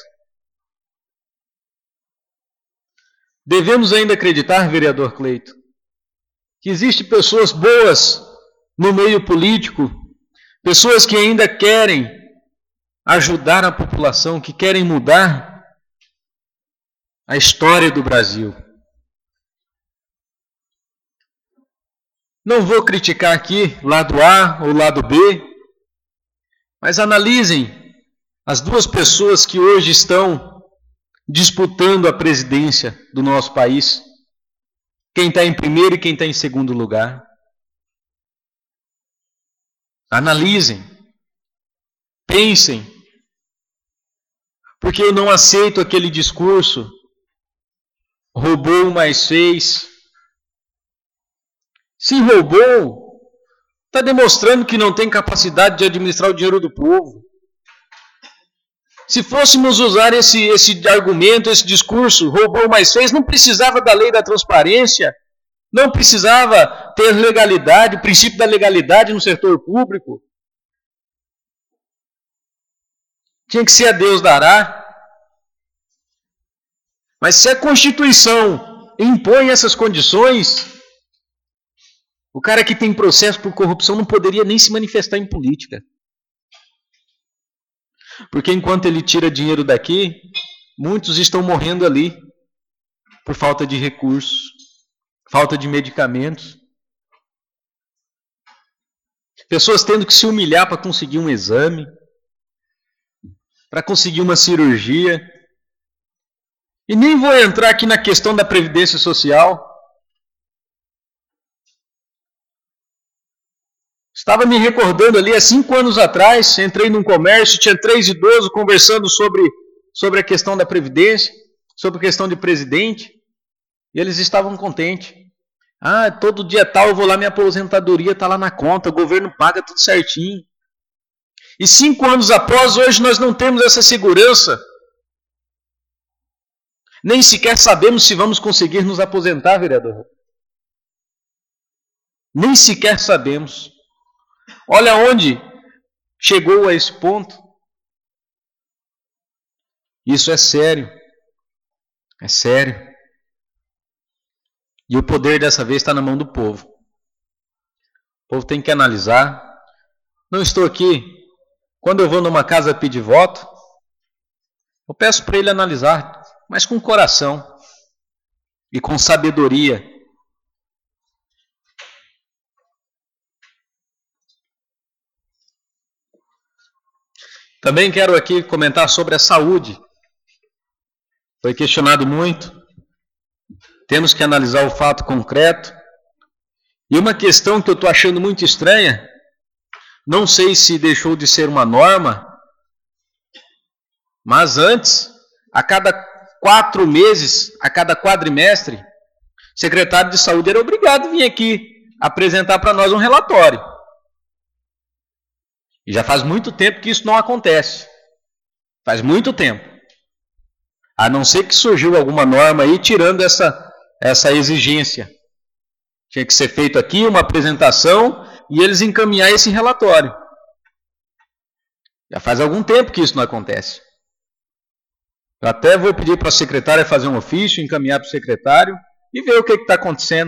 Devemos ainda acreditar, vereador Cleito, que existem pessoas boas no meio político, pessoas que ainda querem ajudar a população, que querem mudar a história do Brasil. Não vou criticar aqui lado A ou lado B, mas analisem as duas pessoas que hoje estão disputando a presidência do nosso país. Quem está em primeiro e quem está em segundo lugar. Analisem. Pensem. Porque eu não aceito aquele discurso. Roubou, mas fez. Se roubou, está demonstrando que não tem capacidade de administrar o dinheiro do povo. Se fôssemos usar esse argumento, esse discurso, roubou, mas fez, não precisava da lei da transparência, não precisava ter legalidade, princípio da legalidade no setor público. Tinha que ser a Deus dará. Mas se a Constituição impõe essas condições, o cara que tem processo por corrupção não poderia nem se manifestar em política. Porque enquanto ele tira dinheiro daqui, muitos estão morrendo ali por falta de recursos, falta de medicamentos. Pessoas tendo que se humilhar para conseguir um exame, para conseguir uma cirurgia. E nem vou entrar aqui na questão da Previdência Social. Estava me recordando ali, há 5 anos atrás, entrei num comércio, tinha 3 idosos conversando sobre a questão da Previdência, sobre a questão de presidente, e eles estavam contentes. Ah, todo dia tal eu vou lá, minha aposentadoria está lá na conta, o governo paga tudo certinho. E 5 anos após, hoje nós não temos essa segurança. Nem sequer sabemos se vamos conseguir nos aposentar, vereador. Nem sequer sabemos. Olha onde chegou a esse ponto. Isso é sério. É sério. E o poder dessa vez está na mão do povo. O povo tem que analisar. Não estou aqui. Quando eu vou numa casa pedir voto, eu peço para ele analisar, mas com coração e com sabedoria. Também quero aqui comentar sobre a saúde. Foi questionado muito. Temos que analisar o fato concreto. E uma questão que eu estou achando muito estranha, não sei se deixou de ser uma norma, mas antes, a cada 4 meses, a cada quadrimestre, o secretário de saúde era obrigado a vir aqui apresentar para nós um relatório. E já faz muito tempo que isso não acontece. Faz muito tempo. A não ser que surgiu alguma norma aí tirando essa exigência. Tinha que ser feito aqui uma apresentação e eles encaminhar esse relatório. Já faz algum tempo que isso não acontece. Eu até vou pedir para a secretária fazer um ofício, encaminhar para o secretário e ver o que está acontecendo.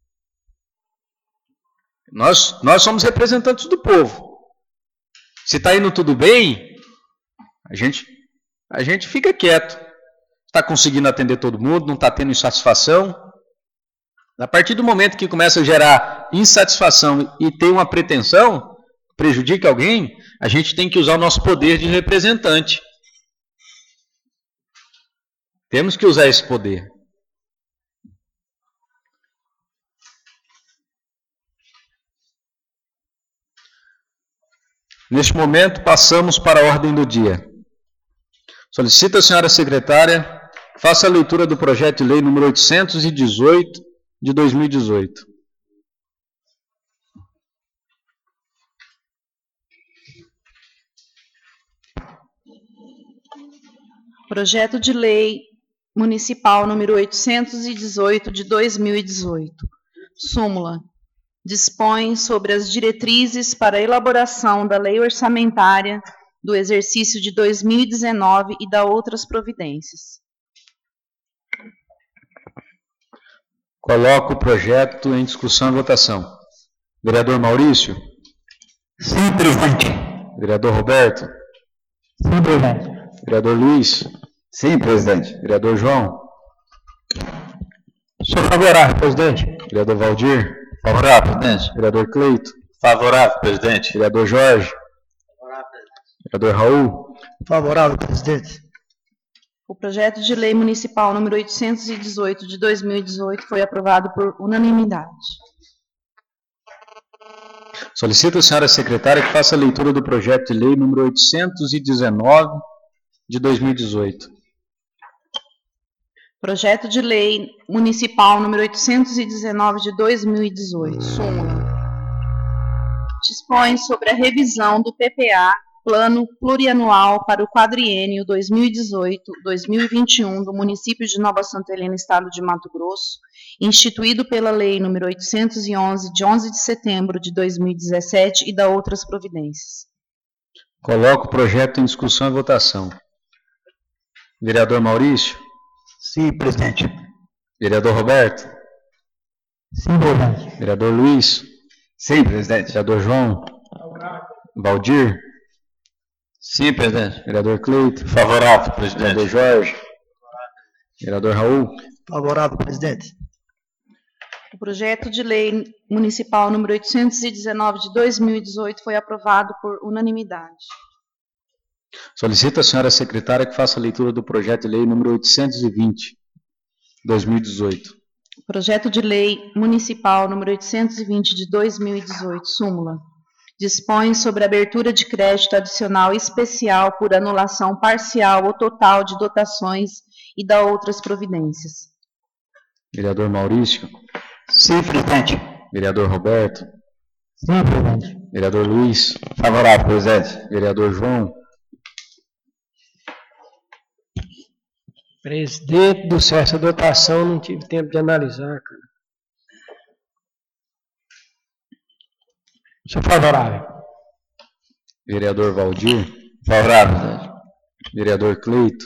Nós somos representantes do povo. Se está indo tudo bem, a gente fica quieto. Está conseguindo atender todo mundo, não está tendo insatisfação. A partir do momento que começa a gerar insatisfação e tem uma pretensão, prejudica alguém, a gente tem que usar o nosso poder de representante. Temos que usar esse poder. Neste momento, passamos para a ordem do dia. Solicito a senhora secretária, faça a leitura do projeto de lei número 818 de 2018. Projeto de lei municipal número 818 de 2018. Súmula. Dispõe sobre as diretrizes para a elaboração da lei orçamentária do exercício de 2019 e da outras providências. Coloco o projeto em discussão e votação. Vereador Maurício? Sim, presidente. Vereador Roberto? Sim, presidente. Vereador Luiz? Sim, presidente. Vereador João? Sou favorável, presidente. Vereador Valdir? Favorável, presidente. Vereador Cleito? Favorável, presidente. Vereador Jorge? Favorável, presidente. Vereador Raul? Favorável, presidente. O projeto de lei municipal número 818 de 2018 foi aprovado por unanimidade. Solicito a senhora secretária que faça a leitura do projeto de lei número 819 de 2018. Projeto de lei municipal número 819 de 2018. Súmula. Dispõe sobre a revisão do PPA Plano Plurianual para o Quadriênio 2018-2021 do município de Nova Santa Helena, Estado de Mato Grosso, instituído pela Lei nº 811, de 11 de setembro de 2017 e da outras providências. Coloco o projeto em discussão e votação. Vereador Maurício? Sim, presidente. Vereador Roberto? Sim, presidente. Vereador Luiz? Sim, presidente. Vereador João? Valdir? Sim, presidente. Vereador Cleito? Favorável, presidente. Vereador Jorge? Vereador Raul? Favorável, presidente. O projeto de lei municipal número 819 de 2018 foi aprovado por unanimidade. Solicito à senhora secretária que faça a leitura do projeto de lei número 820, 2018. Projeto de lei municipal número 820 de 2018, súmula. Dispõe sobre a abertura de crédito adicional especial por anulação parcial ou total de dotações e da outras providências. Vereador Maurício? Sim, presidente. Vereador Roberto? Sim, presidente. Vereador Luiz? Favorável, presidente. Vereador João? Presidente do céu, essa dotação não tive tempo de analisar, cara. Sou favorável. Vereador Valdir? Favorável, presidente. Vereador Cleito?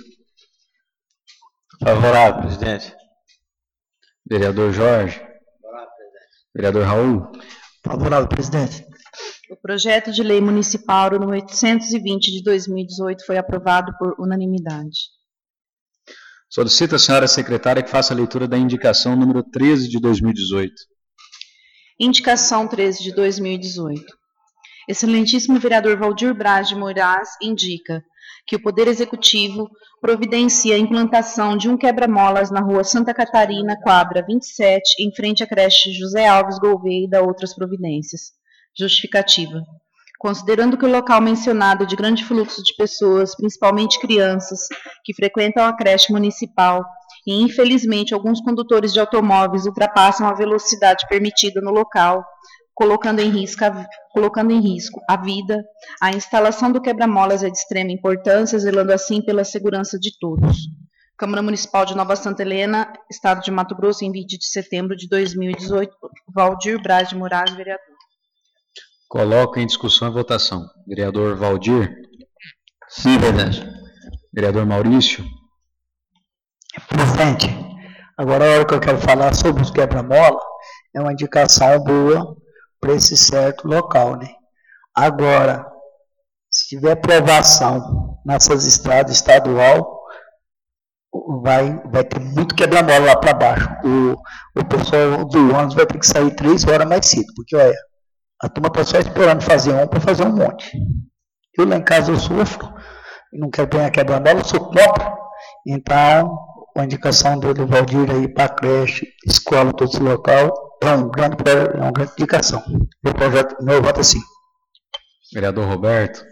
Favorável, presidente. Vereador Jorge? Favorável, presidente. Vereador Raul? Favorável, presidente. O projeto de lei municipal número 820 de 2018 foi aprovado por unanimidade. Solicito à senhora secretária que faça a leitura da indicação número 13 de 2018. Indicação 13 de 2018. Excelentíssimo vereador Valdir Braz de Moraes indica que o Poder Executivo providencia a implantação de um quebra-molas na rua Santa Catarina, quadra 27, em frente à creche José Alves Gouveia e da outras providências. Justificativa. Considerando que o local mencionado é de grande fluxo de pessoas, principalmente crianças, que frequentam a creche municipal, e infelizmente alguns condutores de automóveis ultrapassam a velocidade permitida no local, colocando em risco a vida, a instalação do quebra-molas é de extrema importância, zelando assim pela segurança de todos. Câmara Municipal de Nova Santa Helena, Estado de Mato Grosso, em 20 de setembro de 2018, Valdir Braz de Moraes, vereador. Coloco em discussão e votação. Vereador Valdir? Sim, presidente. Vereador Maurício? Presidente, agora a hora que eu quero falar sobre os quebra-mola é uma indicação boa para esse certo local, né? Agora, se tiver aprovação nessas estradas estadual, vai ter muito quebra-mola lá para baixo. O pessoal do ônibus vai ter que sair 3 horas mais cedo, porque olha, a turma está só esperando fazer um para fazer um monte. Eu lá em casa eu sofro, e não quero ganhar quebra-mola, eu sou contra. Então, a indicação do Valdir aí para a creche, escola, todo esse local, é uma grande indicação. Meu voto é sim. Vereador Roberto?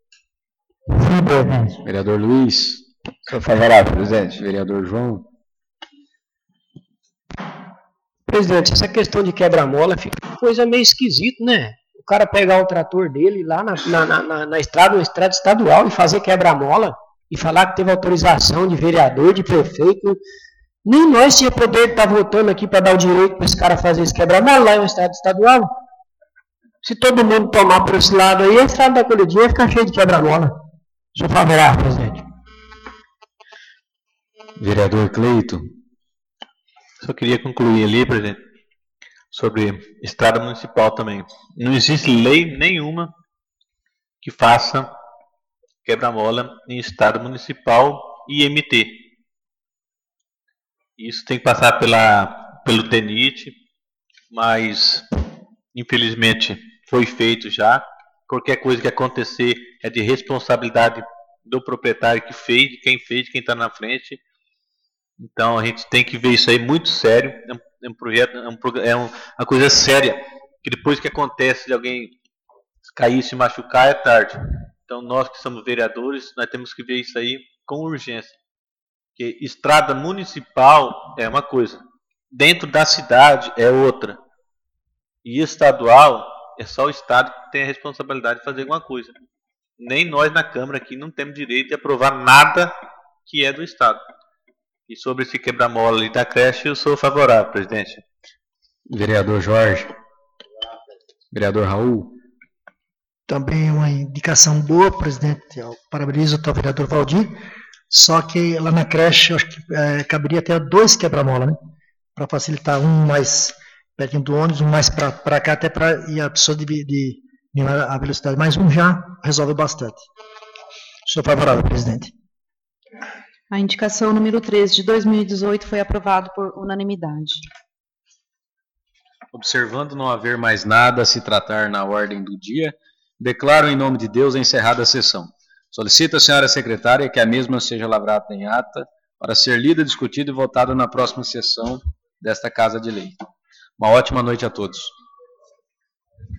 Sim, presidente. Vereador Luiz? Sou favorável, presidente. Vereador João? Presidente, essa questão de quebra-mola fica uma coisa meio esquisita, né? O cara pegar o trator dele lá na estrada estadual e fazer quebra-mola e falar que teve autorização de vereador, de prefeito. Nem nós tinha poder de estar votando aqui para dar o direito para esse cara fazer esse quebra-mola lá em uma estrada estadual. Se todo mundo tomar por esse lado aí, a estrada da Colidinha vai ficar cheia de quebra-mola. Sou favorável, presidente. Vereador Cleito? Só queria concluir ali, presidente, sobre estrada municipal também. Não existe lei nenhuma que faça quebra-mola em estrada municipal e IMT. Isso tem que passar pelo DENIT, mas infelizmente foi feito já. Qualquer coisa que acontecer é de responsabilidade do proprietário que fez, de quem está na frente. Então a gente tem que ver isso aí muito sério. É um projeto, uma coisa séria, que depois que acontece de alguém cair e se machucar é tarde. Então nós que somos vereadores, nós temos que ver isso aí com urgência. Porque estrada municipal é uma coisa, dentro da cidade é outra. E estadual é só o estado que tem a responsabilidade de fazer alguma coisa. nem nós na Câmara aqui não temos direito de aprovar nada que é do Estado. E sobre esse quebra-mola ali da creche, eu sou favorável, presidente. Vereador Jorge. Vereador Raul. Também uma indicação boa, presidente. Eu parabenizo o vereador Valdir. Só que lá na creche, eu acho que caberia até 2 quebra-mola, né? Para facilitar, um mais pertinho do ônibus, um mais para cá, até para ir a pessoa de a velocidade. Mas um já resolve bastante. Sou favorável, presidente. A indicação número 13 de 2018 foi aprovado por unanimidade. Observando não haver mais nada a se tratar na ordem do dia, declaro em nome de Deus encerrada a sessão. Solicito à senhora secretária que a mesma seja lavrada em ata para ser lida, discutida e votada na próxima sessão desta Casa de Lei. Uma ótima noite a todos.